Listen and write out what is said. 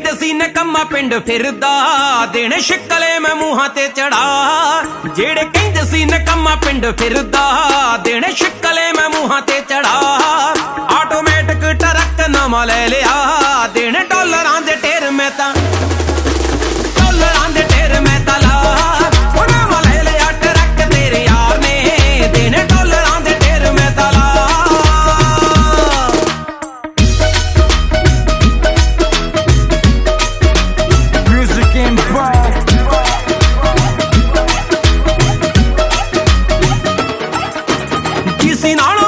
ਕਹਿੰਦੇ ਸੀ ਨਕੰਮਾ ਪਿੰਡ ਫਿਰਦਾ ਦੇਣੇ ਸ਼ਿਕਲੇ ਮੈਂ ਮੂੰਹਾਂ ਤੇ ਚੜਾ। ਜਿਹੜੇ ਕਹਿੰਦੇ ਸੀ ਨਕੰਮਾ ਪਿੰਡ ਫਿਰਦਾ ਦੇਣੇ ਸ਼ਿਕਲੇ ਮੈਂ ਮੂੰਹਾਂ ਤੇ ਚੜਾ। ਆਟੋਮੈਟਿਕ ਟਰੱਕ ਨਵਾਂ ਲੈ ਲਿਆ ਦੇਣੇ ਡਾਲਰਾਂ ਦੇ ਢੇਰ ਮੈਂ ਤਾਂ ਡਾਲਰਾਂ ਦੇ ਢੇਰ ਮੈਂ ਤਾਂ ਲਾ। ਉਹ ਨਵਾਂ ਲੈ ਲਿਆ ਟਰੱਕ ਤੇਰੇ ਯਾਰ ਨੇ ਦੇਣੇ ਡਾਲਰਾਂ ਦੇ ਢੇਰ ਮੈਂ ਤਾਂ ਲਾ। किसी नाल